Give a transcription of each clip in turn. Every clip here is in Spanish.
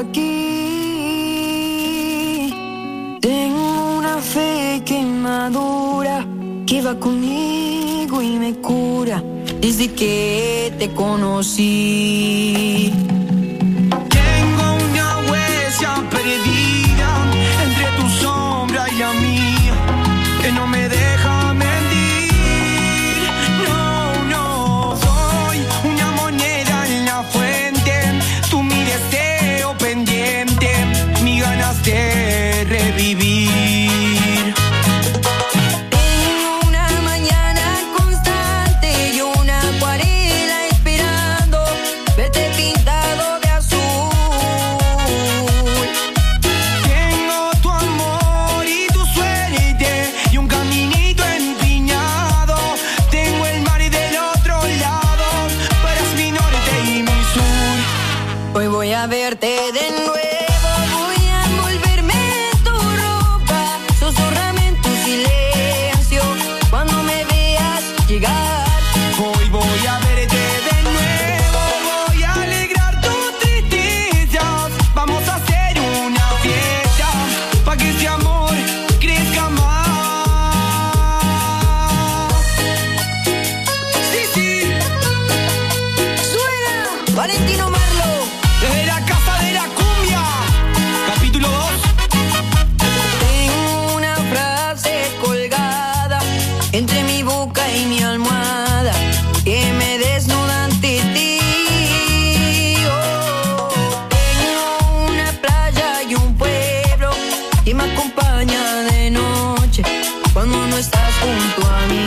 aquí. Tengo una fe que madura, que va conmigo y me cura desde que te conocí. Tengo una huella perdida entre tu sombra y la mía, que no me deja mentir. No, no, soy una moneda en la fuente, tú mi deseo pendiente, mis ganas de revivir. A verte de nuevo, voy a envolverme en tu ropa, susurrame en tu silencio, cuando me veas llegar. Hoy voy a verte de nuevo, voy a alegrar tus tristezas, vamos a hacer una fiesta, pa' que ese amor crezca más. Sí, sí. Suena Valentino Marlo. Desde la casa de la cumbia, capítulo 2. Tengo una frase colgada entre mi boca y mi almohada que me desnuda ante ti. Oh, tengo una playa y un pueblo que me acompaña de noche cuando no estás junto a mí.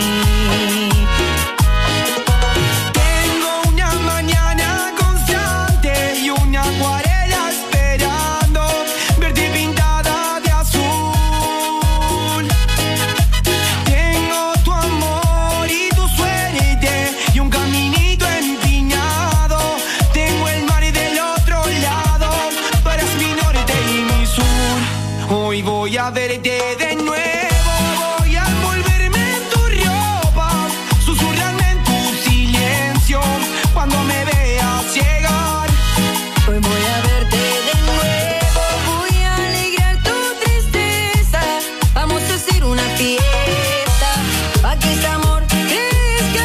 Hoy voy a verte de nuevo, voy a envolverme en tu ropa, susurrarme en tu silencio, cuando me veas llegar. Hoy voy a verte de nuevo, voy a alegrar tu tristeza, vamos a hacer una fiesta, pa' que este amor crezca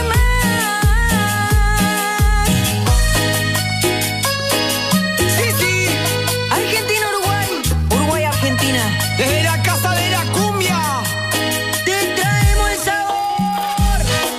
más. Sí, sí. Argentina, Uruguay, Uruguay, Argentina. Desde la casa de la cumbia te traemos el sabor.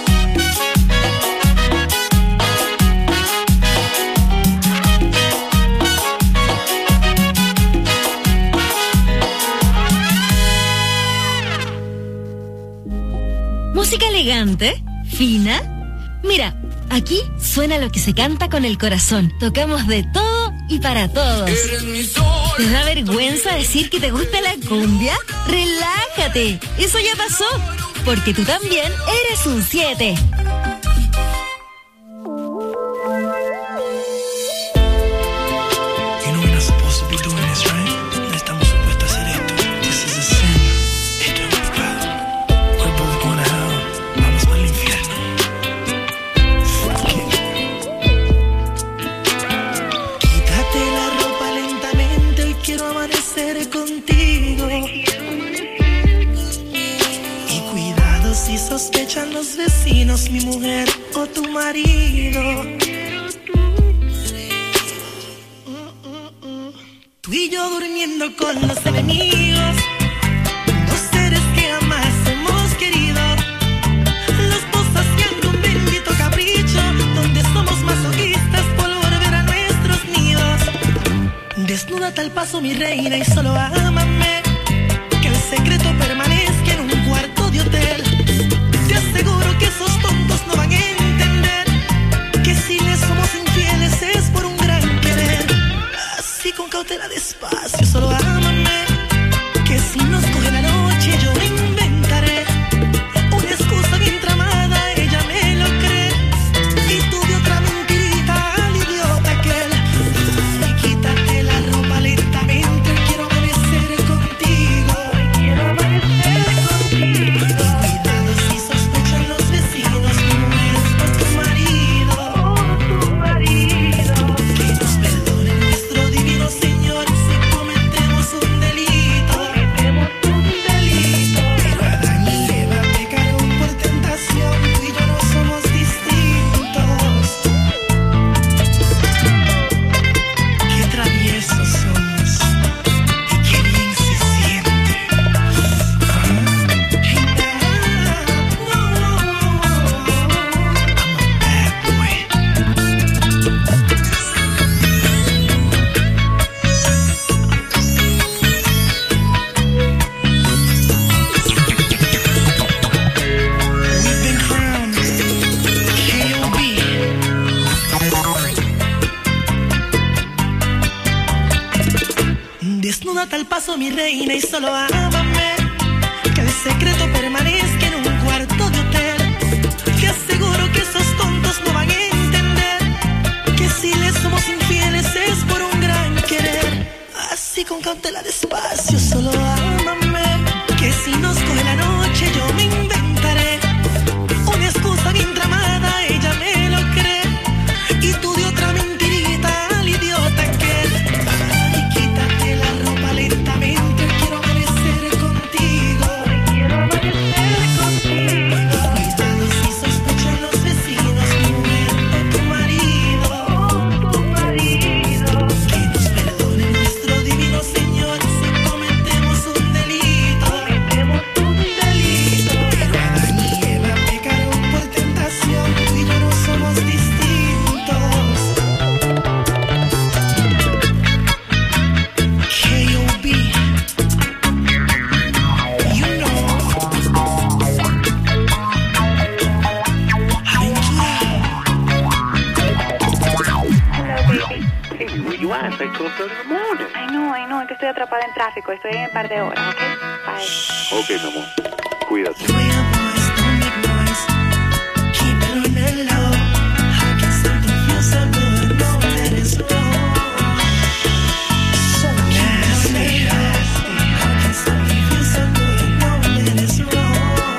Música elegante, fina. Mira, aquí suena lo que se canta con el corazón. Tocamos de todo y para todos. Eres mi sol. ¿Te da vergüenza decir que te gusta la cumbia? ¡Relájate! Eso ya pasó, porque tú también eres un 7. Contigo. Y cuidado si sospechan los vecinos, mi mujer o tu marido. Tú y yo durmiendo con los enemigos, dos seres que jamás hemos querido, los dos haciendo un bendito capricho, donde somos masoquistas por volver a nuestros nidos. Desnúdate al paso, mi reina, y solo ámame, que el secreto permanezca en un cuarto de hotel. Te aseguro que esos tontos no van a entender que si les somos infieles es por un gran querer. Así con cautela, despacio, solo ámame, que si nos coge la noche yo me inventaré una excusa bien tramada, ella me lo cree, y tú de otra mentirita al idiota aquel. Y quítate la ropa lentamente, quiero amanecer contigo. Quiero amanecer contigo. Cuidado si sospechan los vecinos, mi mujer o tu marido. Que nos perdone nuestro divino Señor Desnúdate al paso, mi reina, y solo ámame. Que el secreto permanezca en un cuarto de hotel. Que aseguro que esos tontos no van a entender que si les somos infieles es por un gran querer. Así con cautela, despacio, solo ámame. Que si nos coge la noche yo me inventaré una excusa bien tramada, ella me lo cree. Y tú de otra mentirita al idiota que. Ay, quítate la ropa lentamente, quiero amanecer contigo. Quiero amanecer contigo. Cuidado si sospechan los vecinos, mujer o tu marido. Tu marido. Que nos perdone nuestro divino Señor si cometemos un delito. Cometemos un delito. Pero Adán y Eva pecaron por tentación, tú y yo no somos distintos. K.O.B. You know. Aventura. Hey, where you at? It's like 12:30 in the morning. I know, es que estoy atrapada en tráfico, estoy en un par de horas, ¿ok? Bye. Ok, mi amor. Cuídate. You ain't a voice, don't make noise. Keep it on the low. How can something feel so good? No, that is wrong. So nasty. How can something feel so good? No, that is wrong.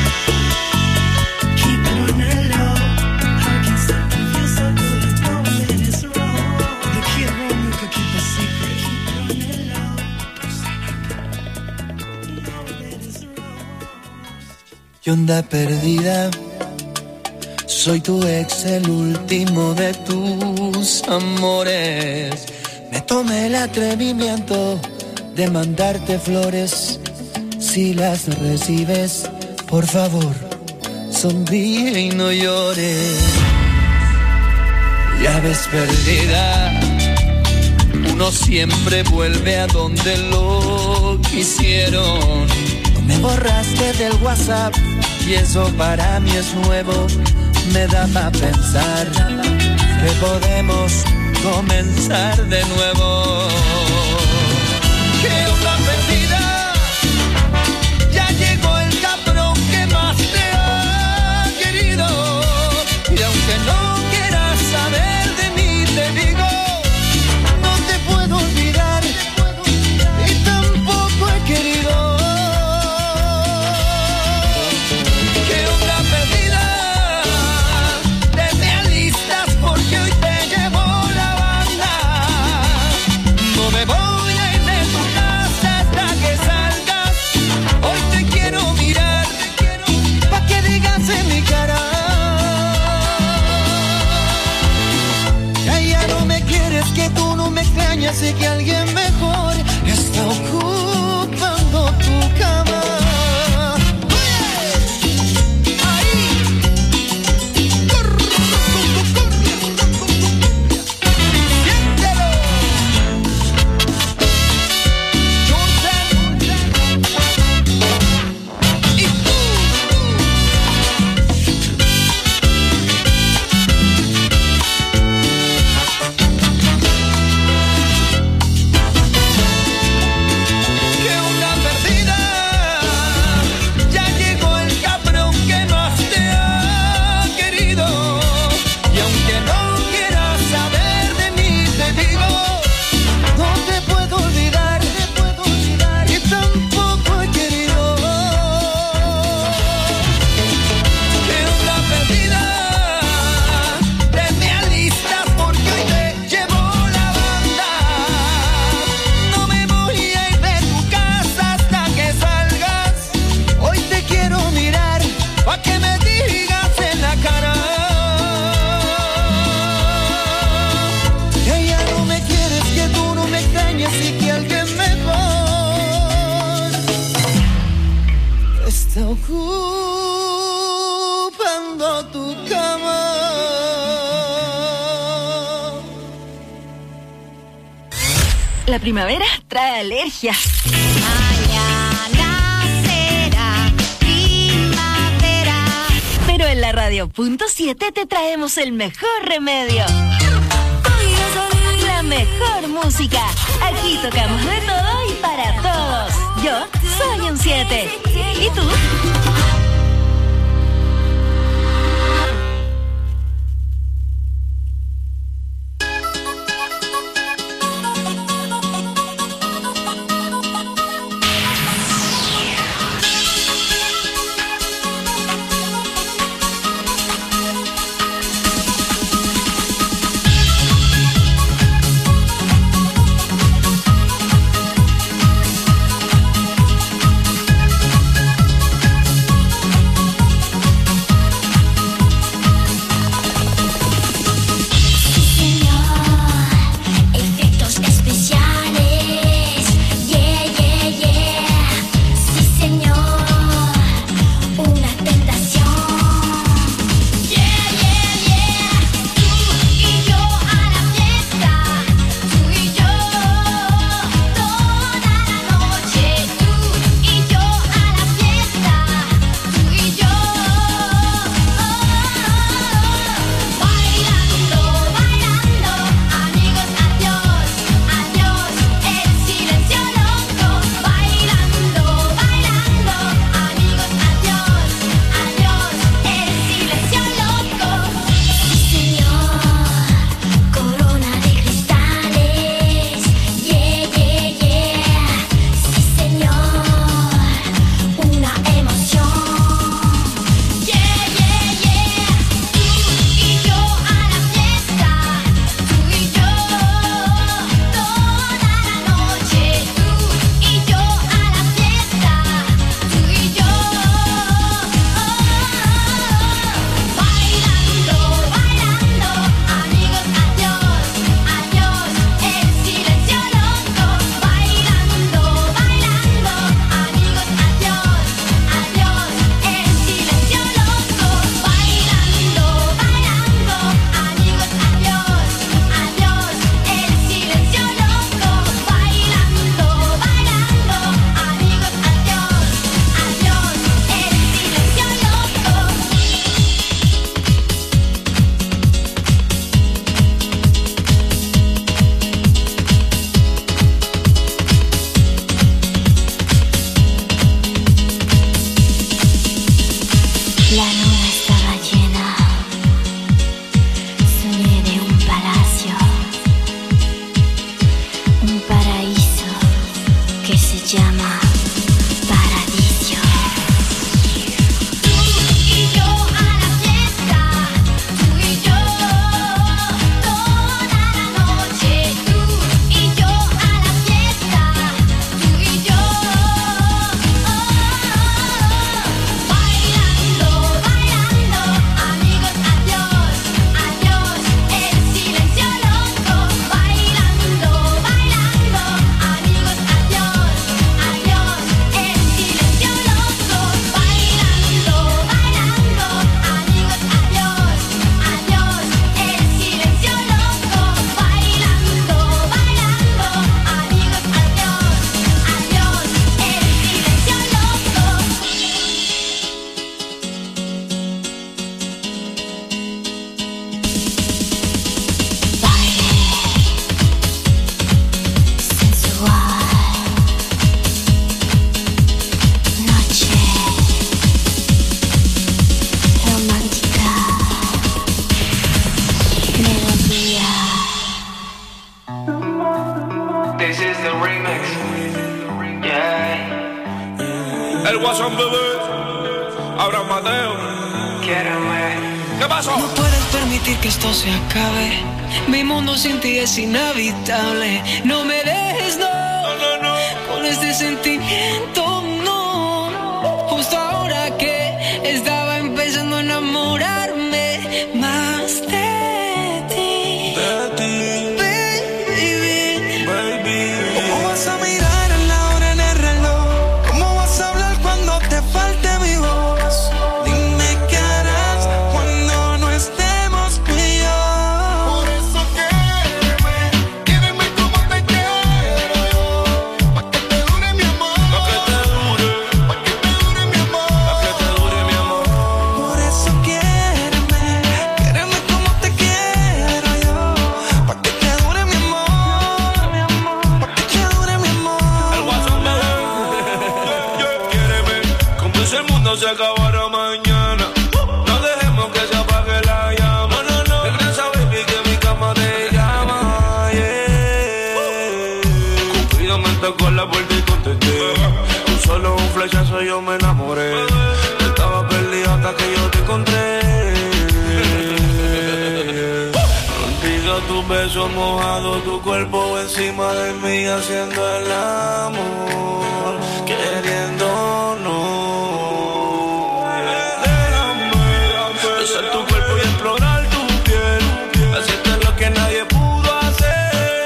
Keep it on the low. How can something feel so good? No, that is wrong. The kid won't you could keep a secret. Keep it on the low. Don't say nothing. No, that is wrong. Y onda perdida, soy tu ex, el último de tus amores. Me tomé el atrevimiento de mandarte flores. Si las recibes, por favor, sonríe y no llores. Ya ves, perdida, uno siempre vuelve a donde lo quisieron. Me borraste del WhatsApp y eso para mí es nuevo. Me da para pensar que podemos comenzar de nuevo. ¿Qué onda perdida? Ya llegó el cabrón que más te ha querido. Y aunque no quieras saber de mí, te digo, no te puedo olvidar y tampoco he querido. Así que alguien mejor está ocupando tu cama. Ocupando tu cama. La primavera trae alergias. Mañana será primavera. Pero en la Radio.7 te traemos el mejor remedio. La mejor música. Aquí tocamos de todo y para todos. Yo soy un 7. ¿Y tú? El Guasón bebé, Abraham Mateo. ¿Qué pasó? No puedes permitir que esto se acabe. Mi mundo sin ti es inhabitable. No me dejes, no, con este sentimiento, no. Justo ahora que estaba empezando a enamorarme más de ti. Baby. ¿Cómo vas a mirar en la hora en el reloj? ¿Cómo vas a hablar cuando te falte mi voz? Dime qué harás cuando no estemos tú y yo. Por eso quédeme como te quiero yo. Pa' que te dure mi amor. Pa' que te dure mi amor. Pa' que te dure. se acabará mañana. No dejemos que se apague la llama. No. Regresa, baby, que mi cama te llama. Yeah. Cupido me tocó la puerta y contesté. Con solo un flechazo yo me enamoré. Estaba perdido hasta que yo te encontré. Contigo tus besos mojados, tu cuerpo encima de mí haciendo el amor, queriéndonos. Déjame besar tu cuerpo y explorar tu piel, hacerte lo que nadie pudo hacer.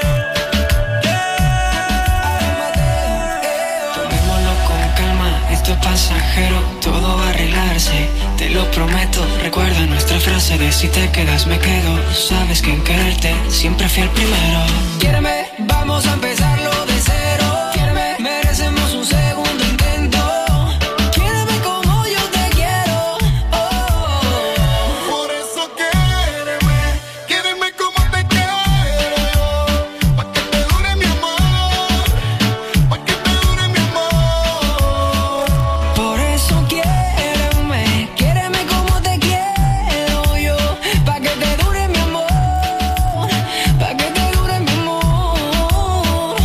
Tomémoslo con calma, esto es pasajero, todo va a arreglarse, te lo prometo. Recuerda nuestra frase de si te quedas me quedo. Sabes que en quererte siempre fui el primero. Quiéreme, vamos a empezarlo de cero. Quiéreme, merecemos un segundo intento. Quiéreme como yo te quiero. Por eso quiéreme como te quiero yo. Pa' que te dure mi amor, pa' que te dure mi amor. Por eso quiéreme como te quiero yo. Pa' que te dure mi amor, pa' que te dure mi amor.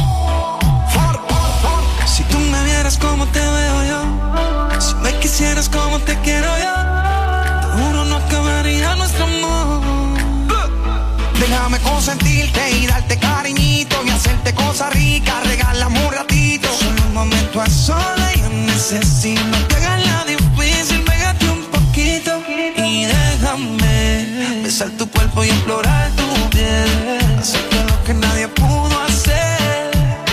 Si tú me vieras como te veo yo, si me quisieras como te quiero yo, te juro no acabaría nuestro amor. Déjame consentirte y darte cariñito y hacerte cosas ricas, regálame un ratito. Solo un momento a solas yo necesito. No te hagas la difícil, pégate un poquito y déjame besar tu cuerpo y explorar tu piel, hacerte lo que nadie pudo hacer.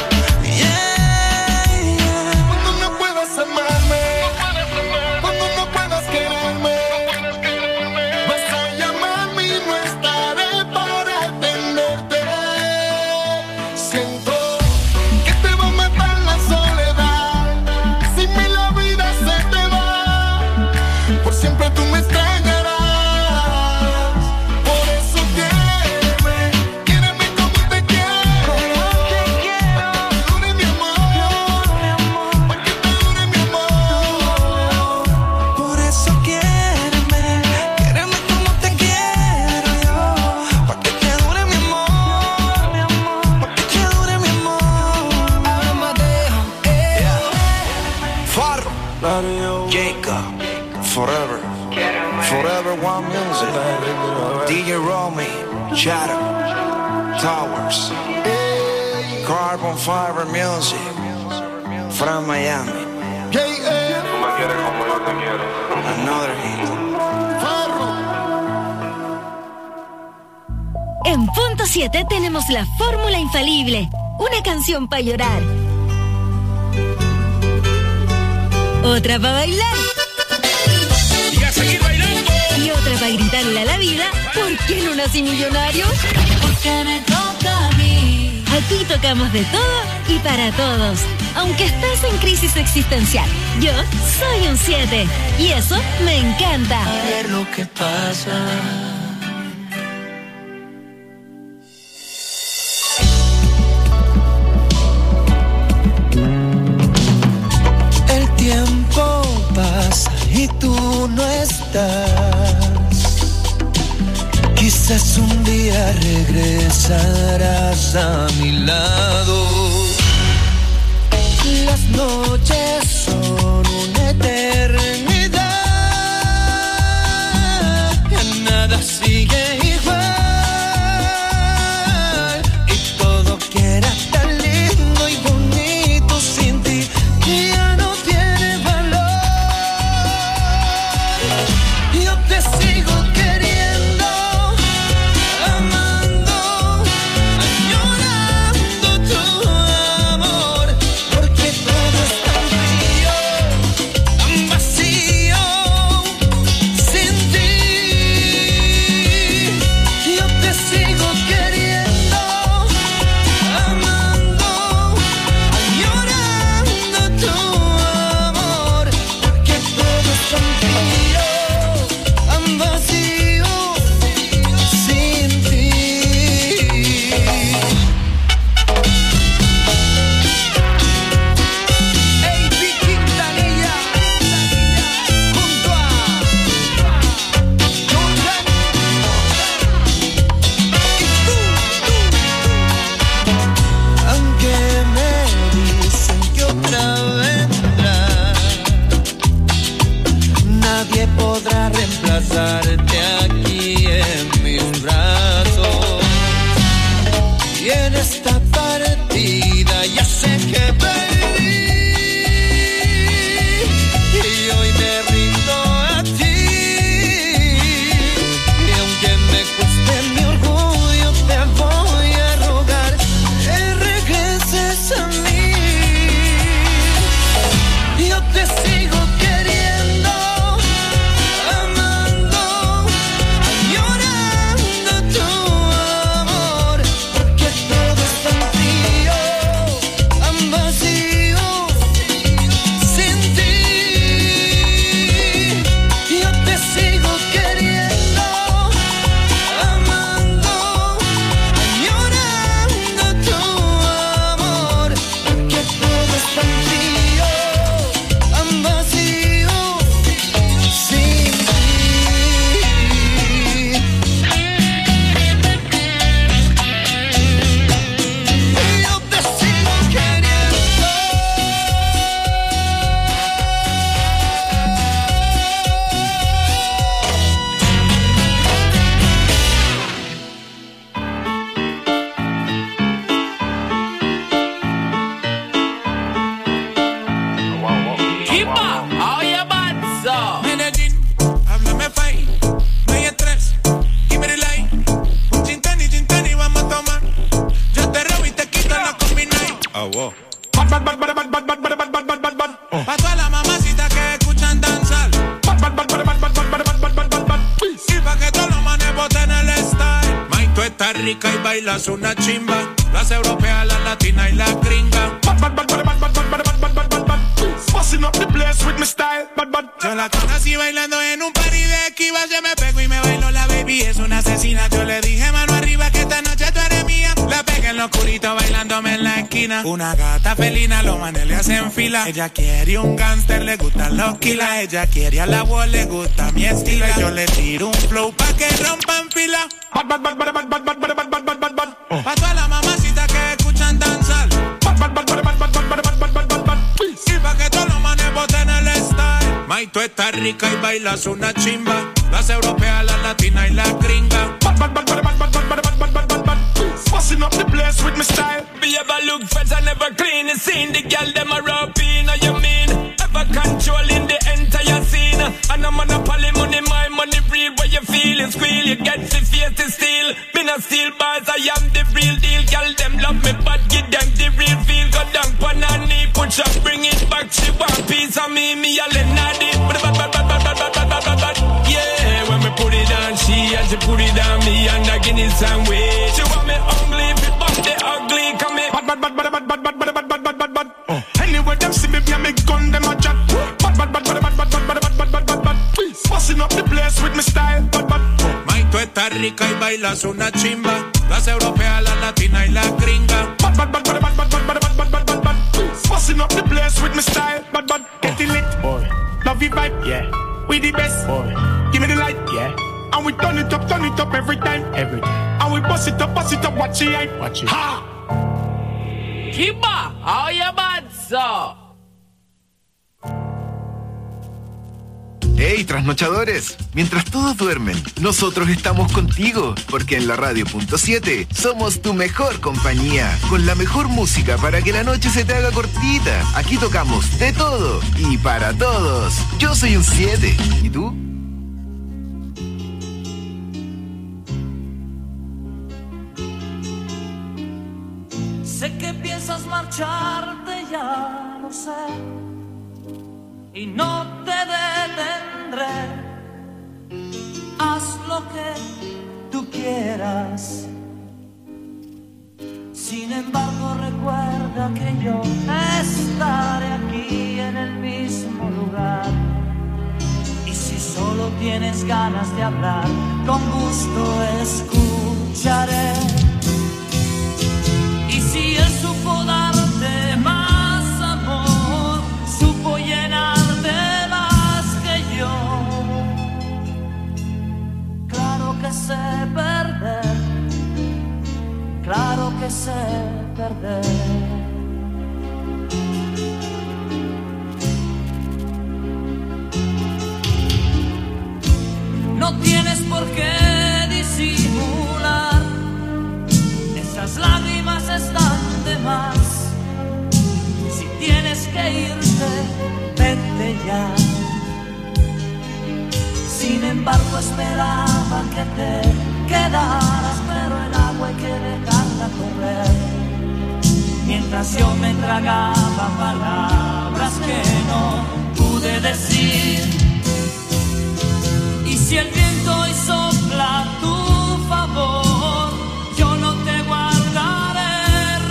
Cuando no puedas amarme, cuando no puedas quererme, vas a llamarme y no estaré para atenderte. Siento que te va a matar la soledad. Sin mí la vida se te va, por siempre tú me extrañarás. Por eso quiéreme como te quiero. Dure mi amor, pa' que te dure mi amor. Por eso quiéreme como te quiero yo. Pa' que te dure mi amor, pa' que te dure mi amor. Ahora Mateo, Farro, Jacob, Forever, Forever One Music, DJ Romy, Shadow, Towers, Carbon Fiber Music, from Miami. Tú me quieres como yo te quiero. Another hit. En punto 7 tenemos la fórmula infalible. Una canción para llorar. Otra para bailar. Y a seguir bailando. Y otra para gritarle a la vida, ¿por qué no nací millonario? Porque me toca a mí. Aquí tocamos de todo y para todos. Aunque estés en crisis existencial, yo soy un 7. Y eso me encanta. A ver lo que pasa. El tiempo pasa y tú no estás. Quizás un día regresarás a mi lado. Las noches son una eternidad. Ya nada sigue igual. Y todo que era tan lindo y bonito sin ti ya no tiene valor. Yo te sigo queriendo, amando, añorando tu amor, porque todo es tan wow. Pa' todas las mamacitas que escuchan danzar. Y pa' que todos los manes boten el style. Mike, tú estás rica y bailas una chimba. Las europeas, las latinas y las gringas. Busting up the place with my style. Yo la conocí bailando en un party de esquiva. Yo me pego y me bailo, la baby es una asesina. Yo le dije mano arriba que esta noche tú eres mía. La pegué en lo oscurito bailándome en la esquina. Una gata felina, los manes le hacen fila. Ella quiere un gangster, le gustan los kilas. Ella quiere a la wall, le gusta mi estilo. Y yo le tiro un flow pa' que rompan fila. Pa' todas las mamacitas que escuchan danzar. Y pa' que todos los manes boten el style. Mike, tú estás rica y bailas una chimba. Las europeas, las latinas y las gringas. Busting up the place with my style. Be ever look fresh and never clean. You seen the girl them a rapping, know you mean? Ever controlling the entire scene. And a monopoly money, my money real. Where you feel it squeal, you get the face to steal. Me not steal bars, I am the real deal. Girl them love me but give them the real feel. Go down on her knee, push up, bring it back. She want piece of me a Lenadi. Yeah, when me put it on she and she put it on me and I give it some way. She want me ugly, fit bump the ugly, come here. Anyway, them see me, me gun, them a chat. Busting up the place with my style. Mike, tú estás rica y bailas una chimba. Las europeas, las latinas y las gringas. Busting up the place with my style. Get it lit, boy. Love you vibe, yeah. We the best, boy. Give me the light, yeah. And we turn it up every time. Every day. And we bust it up, watch it, hype. Watch it. Ha! Kiba, how you bad, so? ¡Hey, trasnochadores! Mientras todos duermen, nosotros estamos contigo, porque en la Radio.7 somos tu mejor compañía, con la mejor música para que la noche se te haga cortita. Aquí tocamos de todo y para todos. Yo soy un 7. ¿Y tú? Sé que piensas marcharte, ya lo sé. Y no te detendré. Haz lo que tú quieras. Sin embargo, recuerda que yo estaré aquí en el mismo lugar. Y si solo tienes ganas de hablar, con gusto escucharé. Y si él supo darte más amor, supo llenarte más que yo. Claro que sé perder, claro que sé perder. No tienes por qué disimular, esas lágrimas están de más. Si tienes que irte, vete ya. Sin embargo esperaba que te quedaras, pero el agua hay que dejarla correr. Mientras yo me tragaba palabras que no pude decir. Y si el viento hoy sopla a tu favor, yo no te guardaré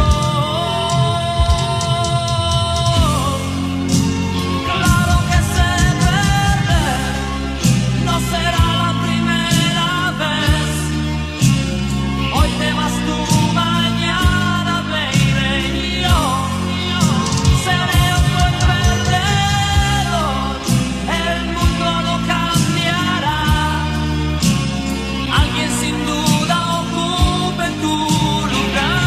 rencor. Claro que sé perder, no será la primera vez. Hoy te vas tú, mañana baby, yo seré otro perdedor. El mundo no cambiará, alguien sin duda ocupe tu lugar.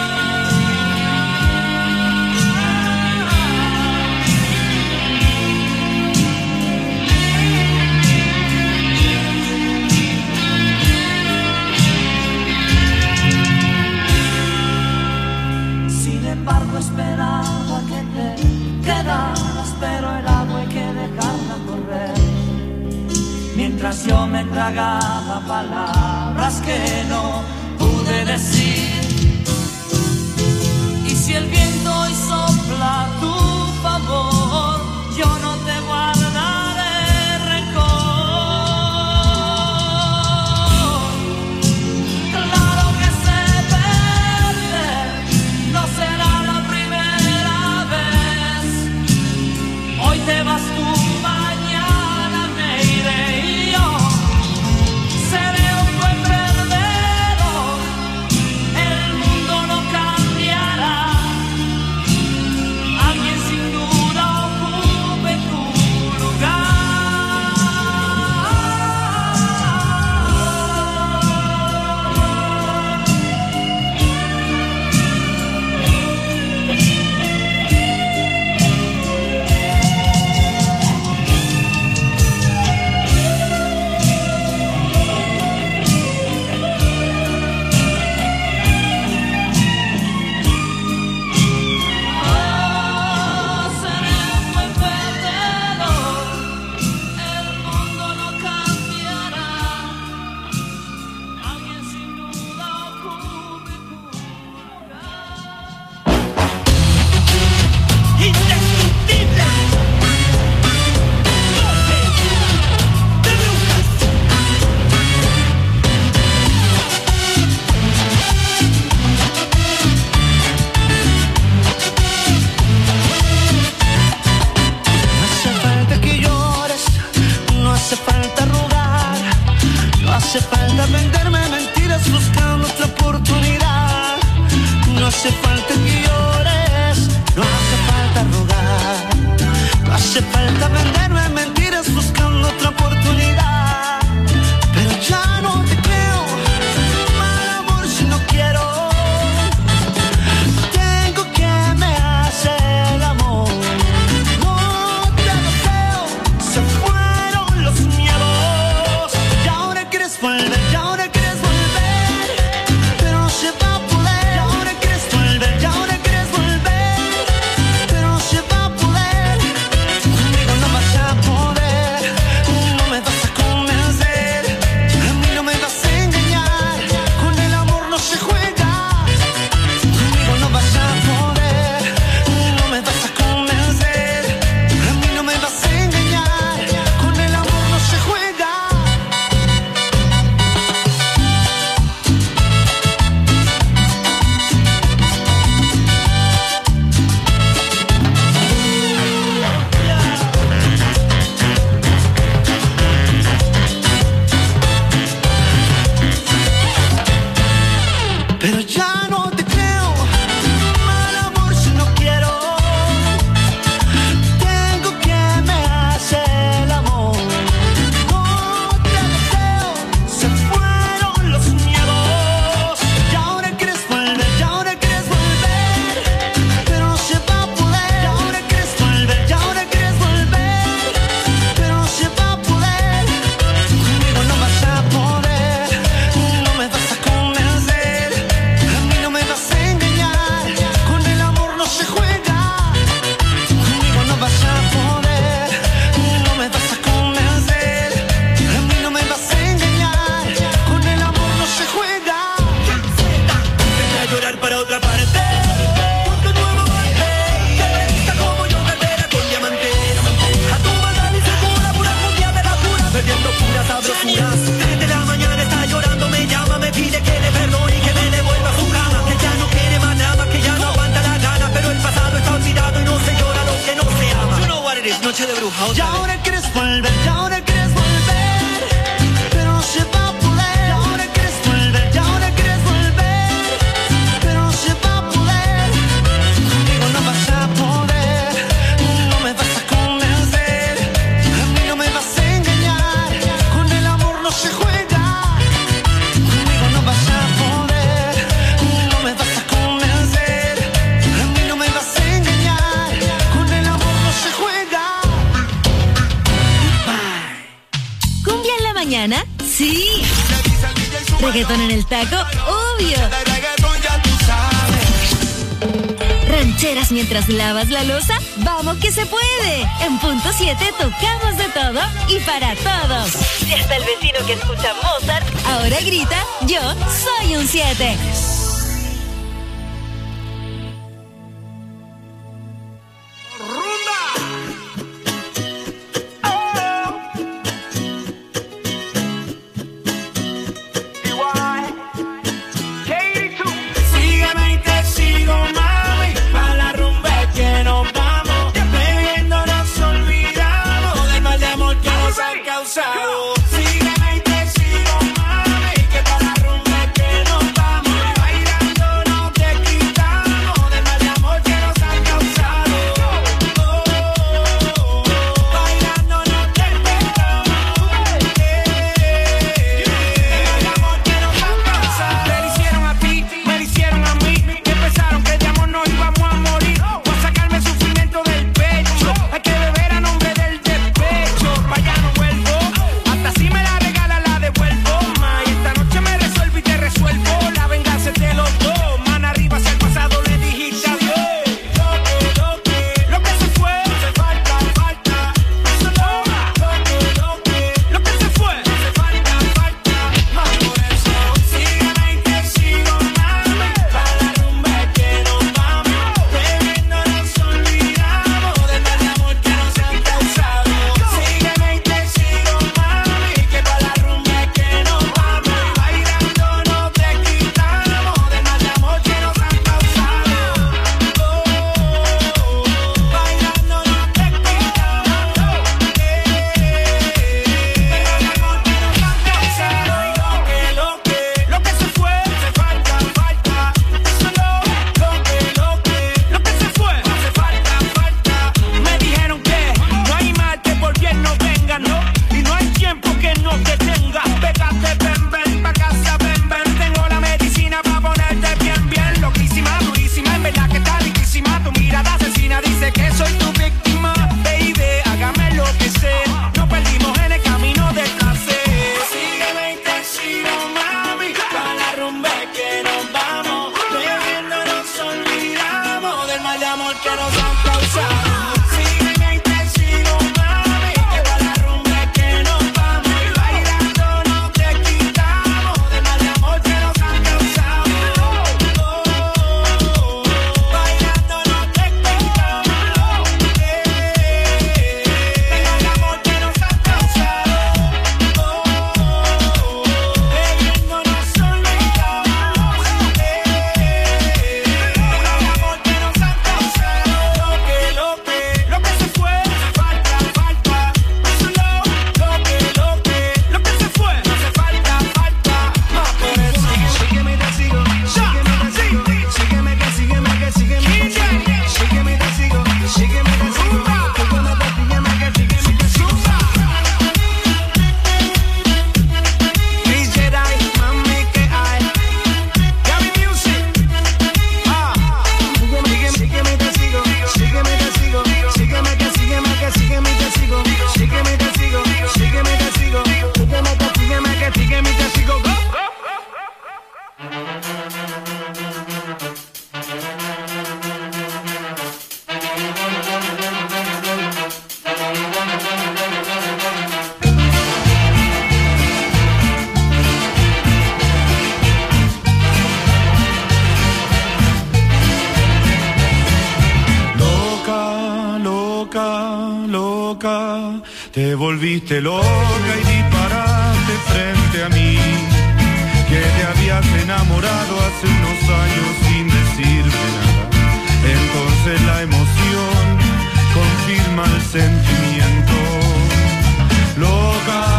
Sin embargo esperaba que te quedaras, pero el agua hay que dejarla correr. Mientras yo me tragaba palabras que no pude decir. Y si el viento hace falta venderme mentiras buscando otra oportunidad. Pero ya no te creo, mal amor si no quiero. Tengo que me hace el amor. No te deseo, se fueron los miedos. Y ahora quieres volver, y ahora quieres volver, pero no se va a poder. Y ahora quieres volver, y ahora quieres volver, pero no se va a poder. Conmigo no vas a poder, no me vas a convencer, a mí no me vas a engañar, con el amor no se juega. Conmigo no vas a poder, no me vas a convencer, a mí no me vas a engañar, con el amor no se juega. Pero ya no te creo, mal amor si no quiero. Tengo que me hace el amor. No te deseo, se fueron los miedos. Y ahora quieres volver, y ahora quieres volver, pero no se va a poder. Y ahora quieres volver, y ahora quieres volver, pero no se va a poder. Conmigo no vas a poder, no me vas a convencer, a mí no me vas a engañar, con el amor no se juega. Conmigo no vas a poder, no me vas a convencer, a mí no me vas a engañar, con el amor no se juega. Deja llorar para otra parte, porque un nuevo golpe que presta como yo cartera con diamante. A tu maldad y segura, pura cumbia de la pura, perdiendo puras sabrosuras. Desde la mañana está llorando, me llama, me pide que le perdone y que me devuelva su cama, que ya no quiere más nada, que ya no aguanta la gana, pero el pasado está olvidado y no se llora lo que no se ama. You know what it is, noche de bruja. Y ahora quieres volver, y ahora quieres volver, pero no se va a poder. Y ahora quieres volver, y ahora quieres volver, pero no se va a poder. Conmigo no vas a poder, no me vas a convencer, a mí no me vas a engañar, con el amor no se juega. Conmigo no vas a poder, no me vas a convencer, a mí no me vas a engañar, con el amor no se juega. ¿Cumbia en la mañana? Sí. ¿Reggaetón en el taco? Obvio. ¿Rancheras mientras lavas la loza? ¡Vamos que se puede! En punto 7 tocamos de todo y para todos. Si hasta el vecino que escucha Mozart ahora grita, yo soy un 7. Sígueme y te sigo, mami, pa' la rumba que nos vamos. Bebiendo nos olvidamos del mal de amor que nos han causado. Sígueme y te sigo, mami, que pa' la rumba que nos vamos. que nos han causado. Sígueme y te sigo, mami, que pa' la rumba que nos vamos. Y bailando no te quitamos de mal de amor que nos han causado. Bailando no te quitamos de mal de amor que nos han causado. Bebiéndonos olvidamos de mal de amor que nos han causado. Lo que se fue, falta, solo lo que se fue, no hace falta, más por eso. Sígueme y te sigo, sígueme y te sigo, sígueme que sígueme que sígueme que sígueme y te sigo, sígueme y te sigo, sígueme que sígueme que sígueme que sigo. Please Jedi, mami que hay, Gabby Music, sígueme y te sigo, sígueme y te sigo, sígueme que sígueme que sígueme y te sigo, sígueme y te sigo, sígueme y te sigo, sígueme que sígueme que sígueme y te sigo. Go. Loca, te volviste loca y disparaste frente a mí, que te habías enamorado hace unos años sin decirme nada. Entonces la emoción confirma el sentimiento. Loca,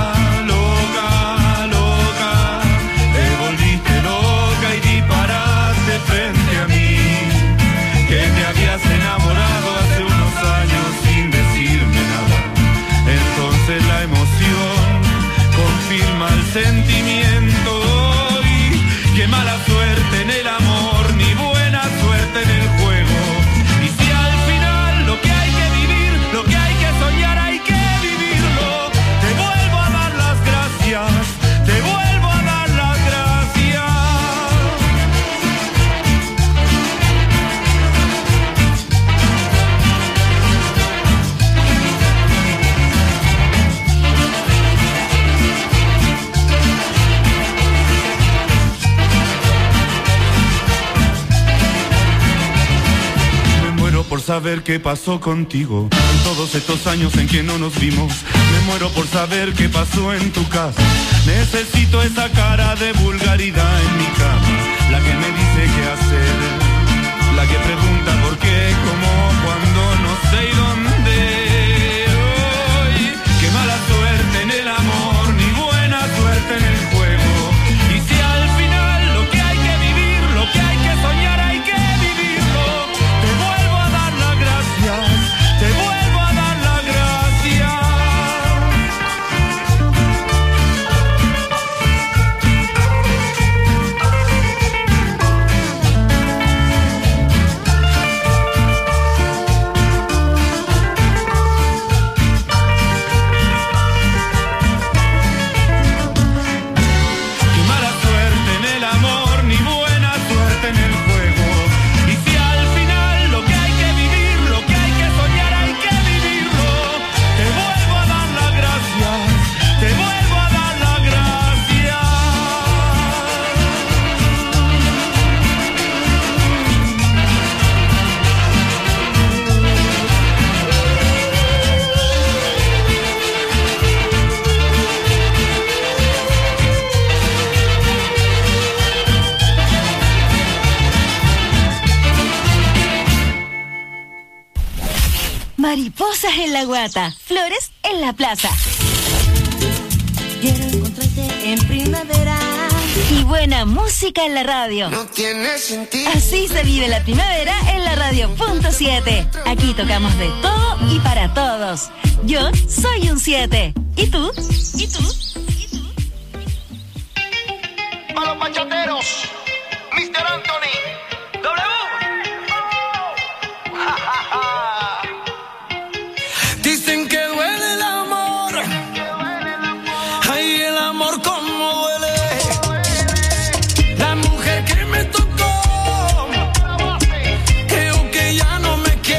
te volviste loca y disparaste frente a mí, que te habías enamorado hace unos años sin decirme nada. Entonces la emoción confirma el sentimiento. Y qué mala suerte en el amor, ni buena suerte en el juego. Y si al final lo que hay que vivir, lo que hay que soñar, hay que vivirlo. Te vuelvo a dar las gracias, te vuelvo a dar las gracias. Por saber qué pasó contigo en todos estos años en que no nos vimos. Me muero por saber qué pasó en tu casa. Necesito esa cara de vulgaridad en mi cama, la que me dice qué hacer, la que pregunta por qué, cómo, cuándo, no sé y dónde. Ay, qué mala suerte en el amor, ni buena suerte en el juego. Y si al final lo que hay que vivir, lo que hay que soñar, hay que vivirlo. Te vuelvo a dar las gracias, te vuelvo a dar las gracias. Qué mala suerte en el amor, ni buena suerte en el juego. Y si al final lo que hay que vivir, lo que hay que soñar, hay que vivirlo. Te vuelvo a dar las gracias, te vuelvo a dar las gracias. Mariposas en la guata, flores en la plaza. Quiero encontrarte en primavera. Y buena música en la radio. No tiene sentido. Así se vive la primavera en la radio.7. Aquí tocamos de todo y para todos. Yo soy un 7. ¿Y tú? ¿Y tú? A los bachateros, Mr. Anthony, W. Dicen que duele el amor. Ay, el amor como duele. La mujer que me tocó, creo que ya no me quiere.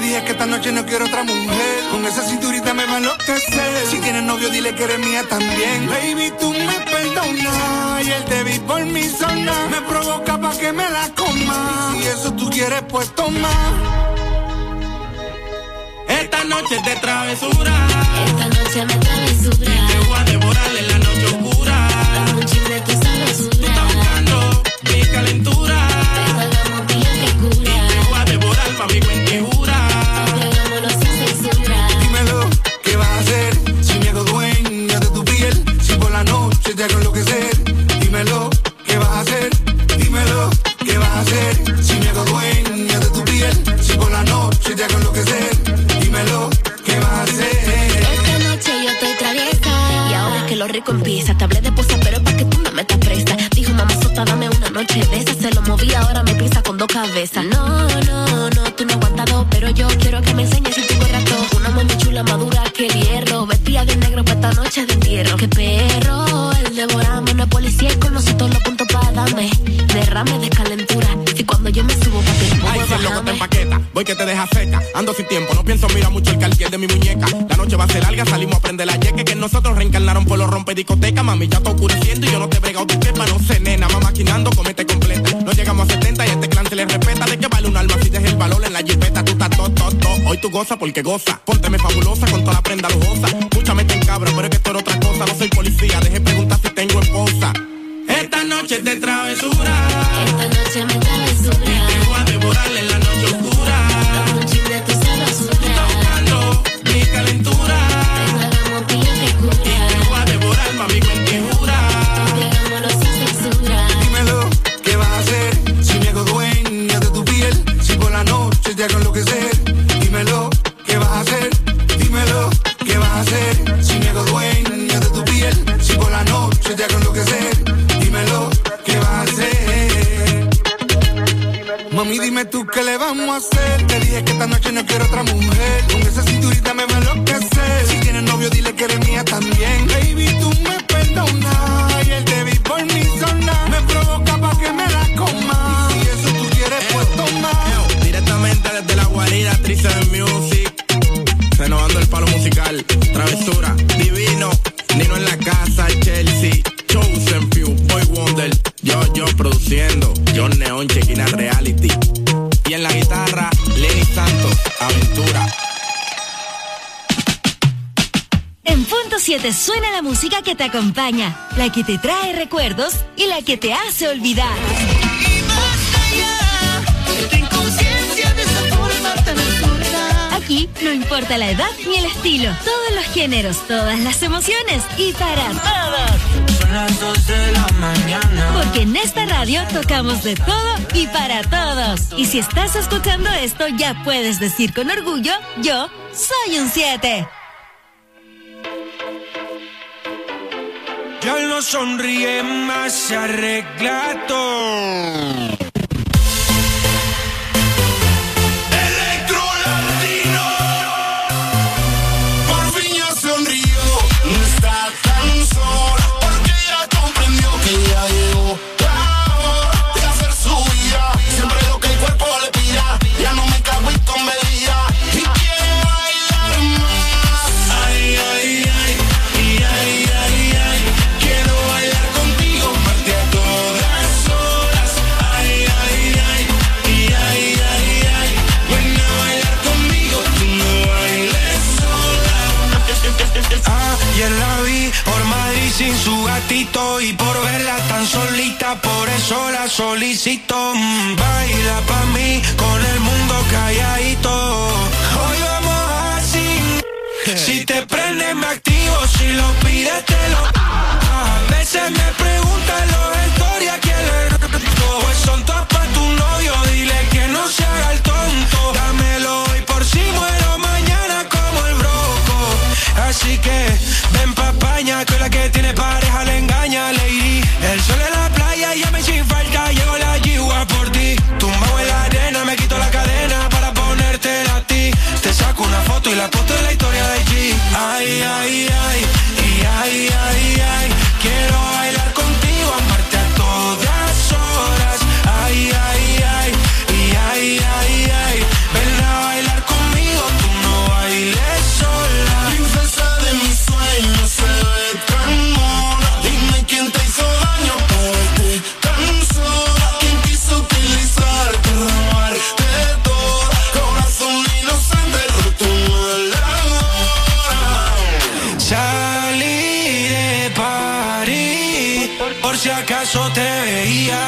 dije que esta noche no quiero otra mujer. Con esa cinturita me va a enloquecer. Si tienes novio, dile que eres mía también. Baby, tú me perdonas. Y él te vi por mi zona. Me provoca pa' que me la coma. Y si eso tú quieres, pues toma. Esta noche es de travesura. Esta noche me travesura. Te voy a devorar en la noche oscura. Dame un chip de tu sabrosura. Tú estás buscando mi calentura. Hagamos bien que cura. Y te voy a devorar pa' mi cuentijura. Hagámonos sin censura. Dímelo, ¿qué vas a hacer? Si me hago dueña de tu piel. Si por la noche te hago enloquecer. Dímelo, ¿qué vas a hacer? Dímelo, ¿qué vas a hacer? Si me hago dueña de tu piel. Si por la noche te hago enloquecer. Dímelo, ¿qué vas a hacer? Esta noche yo estoy traviesa. Y ahora que lo rico empieza. Te hablé de posa, pero es pa' que tú no metas presa. Dijo mamá sota, dame una noche de esa. Se lo moví, ahora me piensa con dos cabezas. No, tú no aguantas dos. Pero yo quiero que me enseñes si tengo rato. Una mami chula madura que el hierro. Vestida de negro pa' esta noche de entierro. Qué perro, el devoramos. No es policía y con nosotros los puntos para darme. Derrame de calentura. Si cuando yo me subo, papi, ay, si el loco te empaqueta, voy que te deja seca. Ando sin tiempo, no pienso, mira mucho el cartier de mi muñeca. La noche va a ser larga, salimos a prender la yeque. Que nosotros reencarnaron por los rompe discoteca. Mami, ya está oscureciendo y yo no te he bregado tu quepa. No sé, nena, mamá maquinando, comete completa. No llegamos a 70 y a este clan se le respeta. ¿De qué vale un alma si deja el valor en la jipeta? Tú estás todo. Hoy tú goza porque goza. Pónteme fabulosa con toda la prenda lujosa. Mucha mete en cabra, pero es que esto era otra cosa. No soy policía, deje preguntar si tengo esposa. Esta noche es de travesura. Esta noche me travesura. Y te voy a devorar en la noche oscura. Dame un chip de tu sabrosura. Tú estás buscando mi calentura. Hagamos bien que cura. Y te voy a devorar pa' mi cuentijura. Hagámonos sin censura. Dímelo, ¿qué vas a hacer? Si me hago dueña de tu piel. Si por la noche te hago enloquecer. Dímelo, ¿qué vas a hacer? Dímelo, ¿qué vas a hacer? Si me hago dueña de tu piel. Si por la noche te hago enloquecer. Dímelo, ¿qué vas a hacer? Mami, dime tú qué le vamos a hacer. Te dije que esta noche no quiero otra mujer. Con esa cinturita me va a enloquecer. Si tienes novio, dile que eres mía también. Baby, tú me perdonas. Y él te vi por mi zona. Me provoca pa' que me la coma. Y si eso tú quieres, pues toma. Directamente desde la guarida, Triste Music. Renovando el palo musical. Travesura, divino. Nino en la casa, Chelsea. Chosen Few, Boy Wonder. Yo produciendo. John Neon, Chequina Reality. Y en la guitarra, Lenny Santos, Aventura. En punto 7 suena la música que te acompaña, la que te trae recuerdos y la que te hace olvidar. Y más allá, esta inconsciencia de esa forma tan absurda. Aquí no importa la edad ni el estilo, todos los géneros, todas las emociones y para todos. Son las 2 de la mañana. Porque en esta radio tocamos de todo y para todos. Y si estás escuchando esto, ya puedes decir con orgullo, yo soy un 7. Ya no sonríe más, se arregla todo. Sin su gatito y por verla tan solita, por eso la solicito. Baila pa' mí con el mundo calladito. Hoy vamos así. Si te prende me activo, si lo pides te lo. A veces me preguntan los historias quién le roto. Pues son todas pa' tu novio, dile que no se haga el tonto. Dámelo hoy por si muero mañana como el broco. Así que ven pa' España, que la que tiene pareja le engaña, lady. El sol en la playa, llame sin falta, llegó la yigua por ti. Tumbado en la arena, me quito la cadena para ponértela a ti. Te saco una foto y la posto en la historia de G. Ay, ay, ay, y ay, ay, ay. Quiero bailar contigo, amarte a todas horas. Ay, ay, ay, y ay, ay, ay. Ven a bailar conmigo. si acaso te veía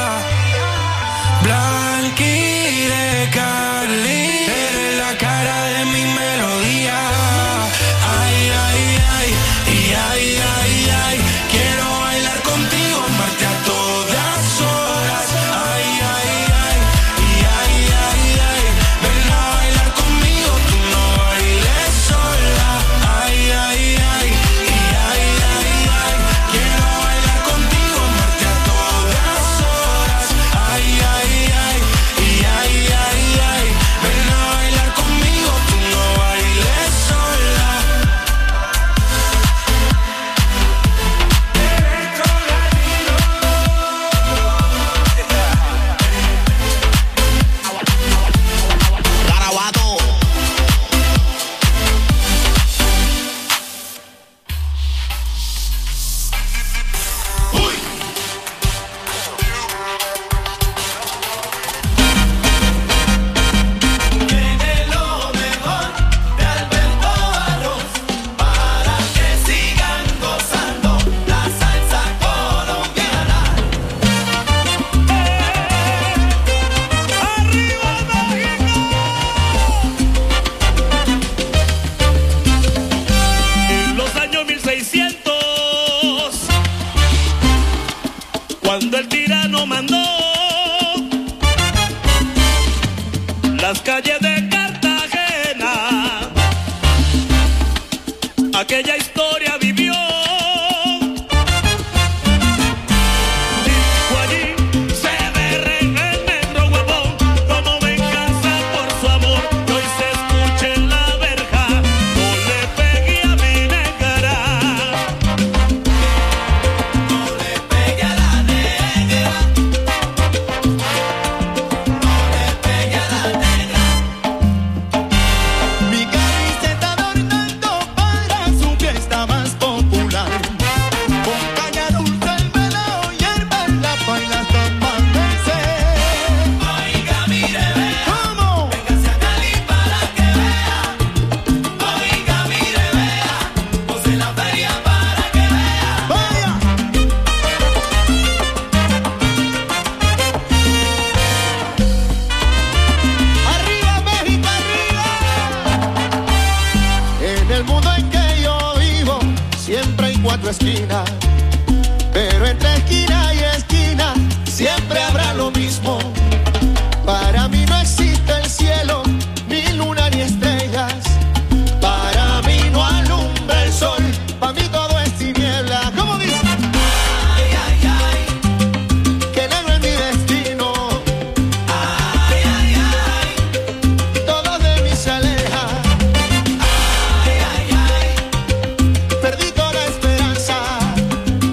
blanqui de Cali, eres la cara de mi melodía. Ay, ay, ay, y ay, ay, ay, quiero bailar contigo, amarte a todas horas. Ay, ay, ay, y ay, ay, ay, ven a bailar conmigo, tú no bailes sola. Ay, ay, ay, y ay, ay, ay, quiero bailar contigo, amarte a todas horas. Ay, ay, ay, y ay, ay, ay, ven a bailar conmigo, tú no bailes sola. Garabato. Tiene lo mejor de Alberto Barros para que sigan gozando la salsa colombiana. ¡Arriba México! En los años 1600, cuando el tirano mandó las calles de Cartagena, aquella historia vivió. Dijo allí, se derrama el negro huevón, como venganza por su amor, que hoy se escuche en la verja, no le pegue a mi negra. No le pegue a la negra. No le pegue a la negra. Mi camiseta adornando para su fiesta más popular. Con caña dulce, el melao y hierba en la paila hasta amanecer. Oiga, mire, vea. ¿Cómo? Véngase a Cali para que vea. Oiga, mire, vea. Goce la feria para que vea. ¡Vaya! ¡Arriba México, arriba! En el mundo en que yo vivo siempre hay cuatro esquinas, pero entre esquina y esquina siempre habrá lo mismo. Para mí no existe el cielo, ni luna ni estrellas. Para mí no alumbra el sol, para mí todo es tiniebla. ¿Cómo dice? Ay, ay, ay, que negro es mi destino. Ay, ay, ay, todo de mí se aleja. Ay, ay, ay, perdí toda esperanza.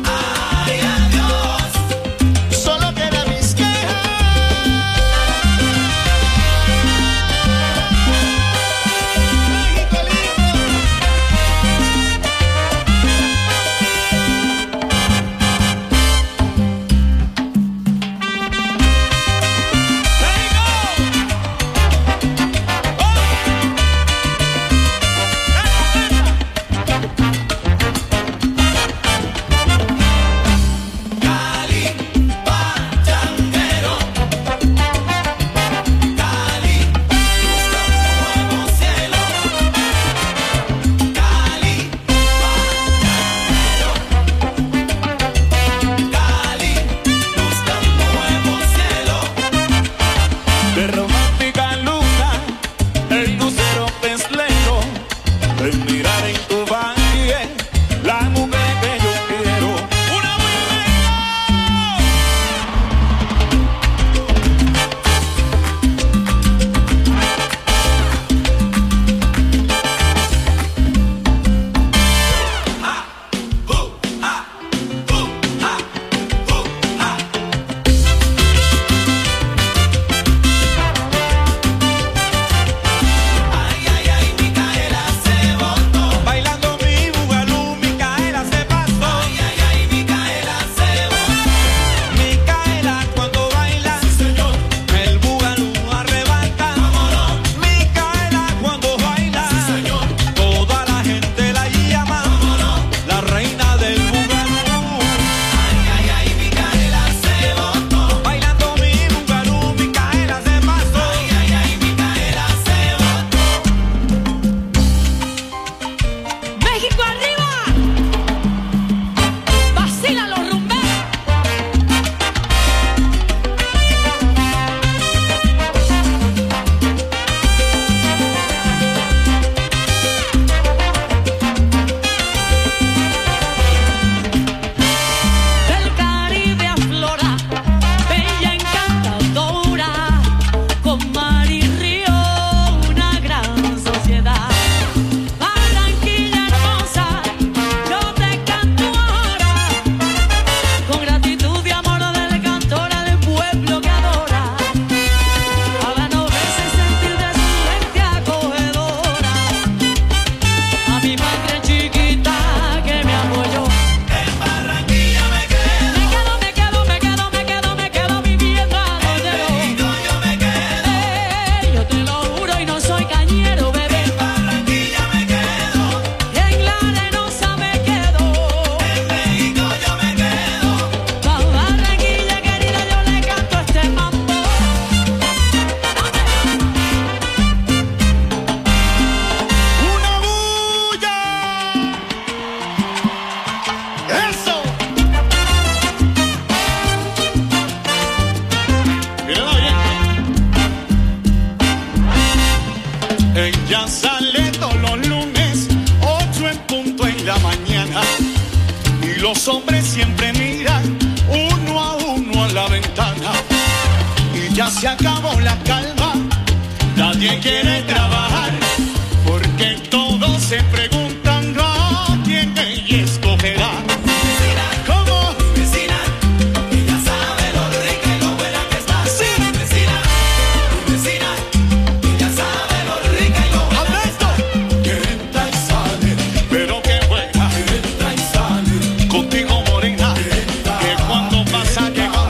Ella sale todos los lunes, 8 en punto en la mañana. Y los hombres siempre miran uno a uno a la ventana. Y ya se acabó la calma, nadie quiere trabajar, porque todos se preguntan a quién ella escogerá. ¿Cómo? Vecina, ella sabe lo rica y lo buena que está. Sí, vecina, vecina, ella sabe lo rica y lo buena que está. Que entra y sale, pero que buena. Que entra y sale, contigo morena. Que cuando pasa,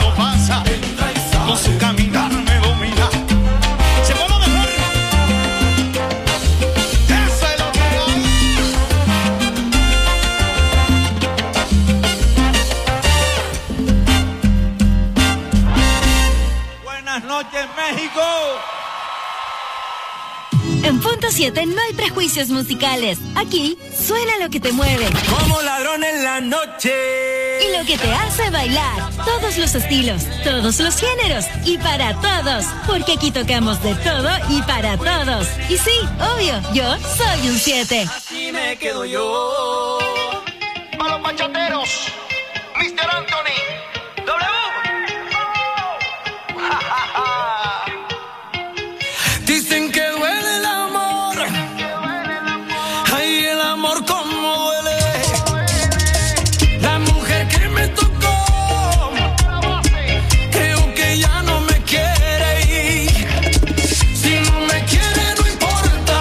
con su caminar me domina. Se vuelve mejor. Eso es lo que hay. Buenas noches, México. En punto 7 no hay prejuicios musicales. Aquí suena lo que te mueve. Como ladrón en la noche. Y lo que te hace bailar. Todos los estilos, todos los géneros y para todos. Porque aquí tocamos de todo y para todos. Y sí, obvio, yo soy un 7. Así me quedo yo. A los bachateros, Mr. Anthony. Dicen que duele el amor. Ay, el amor como duele. La mujer que me tocó, creo que ya no me quiere ir. Si no me quiere no importa,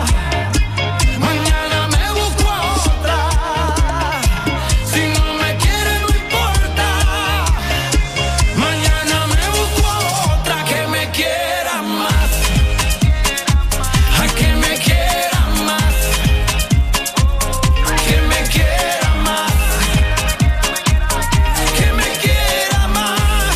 mañana me busco a otra. Si no me quiere no importa, mañana me busco a otra que me quiera más. Que me quiera más, que me quiera más, que me quiera más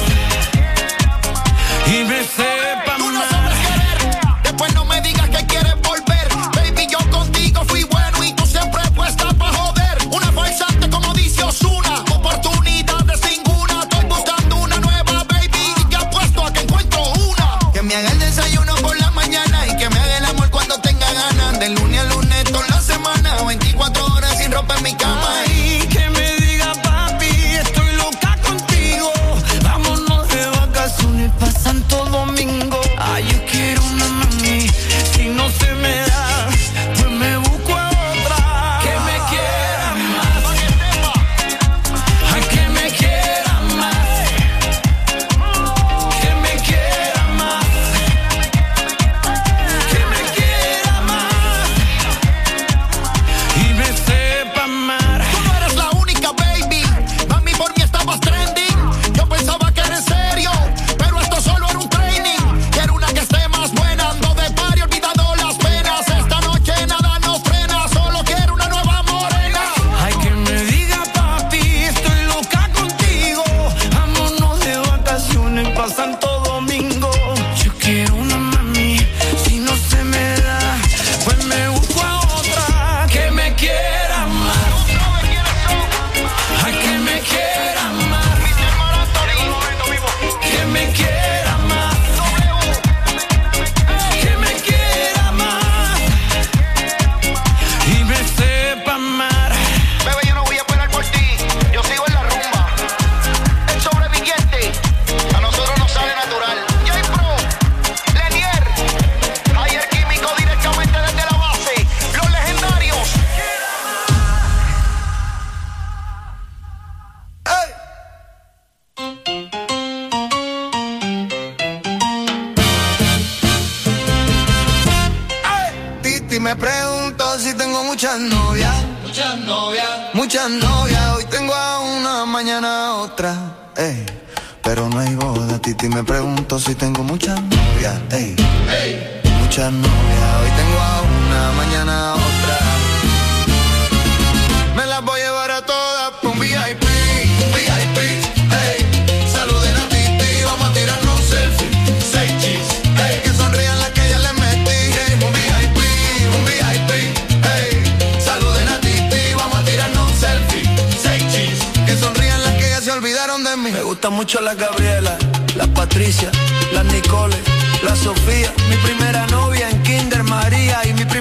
y me sepa Tú no más. sabes querer, después no me digas que quieres volver. Baby, yo contigo fui bueno y tú siempre puesta pa' joder. Una farsante como dice Ozuna, oportunidades ninguna. Estoy buscando una nueva, baby, y que apuesto a que encuentro una. Que me haga el desayuno por la mañana y que me haga el amor cuando tenga ganas. De lunes a lunes toda la semana, 24 horas sin ropa en mi cama. Ay, que me diga papi, estoy loca contigo. Vámonos de vacaciones pa' Santo Domingo. Ay, yo quiero una mami, si no se me da, pues me busco a otra. Que me quiera más, ay, que me quiera más, que me quiera más, que me quiera más y me sepa amar. Tú no eres la única, baby. Mami, por mí estabas trending. Yo pensaba que era en serio, pero esto solo era un training. Quiero una que esté más buena, ando de party, olvidando las penas. Esta noche nada nos frena, solo quiero una nueva morena. Ay, que me diga papi, estoy loca contigo. Vámonos de vacaciones pa' Santo Domingo. Yo quiero una mami, si no se me da, pues me busco a otra. Que me quiera más, ay, que me quiera más, que me quiera más, que me quiera más y me sepa amar. Bebé, yo no voy a esperar por ti, yo sigo en la rumba. El sobreviviente, a nosotros nos sale natural. J-Pro, Lenier, Ayer Químico directamente desde la base. Los legendarios. Titi me pregunto si tengo muchas novias. Muchas novias. Muchas novias, hoy tengo a una, mañana a otra. Ey, pero no hay boda. Titi me pregunto si tengo muchas novias. Ey, muchas novias, hoy tengo a una, mañana a otra. Me las voy a llevar a todas pa' un VIP, VIP. Ey, saluden a Titi, vamos a tirarnos un selfie. 6 chis, ey, que sonrían las que ya les metí. Ey, un VIP, un VIP. Ey, saluden a Titi, vamos a tirarnos un selfie. 6 chis, que sonrían las que ya se olvidaron de mí. Me gusta mucho la Gabriela, la Patricia, la Nicole, la Sofía. Mi primera novia en kinder María y mi